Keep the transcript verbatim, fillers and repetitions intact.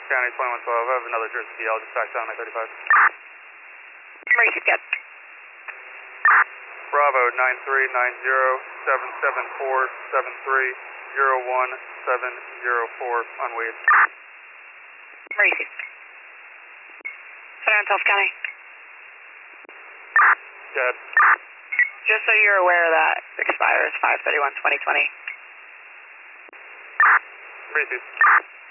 County twenty-one twelve, I have another Jersey D L just back down I thirty-five. Receive, get. Bravo nine three nine zero seven seven four seven three zero one seven zero four on Weed. Receive. San Antonio County. Dead. Just so you're aware that expires five thirty-one twenty twenty. Receive.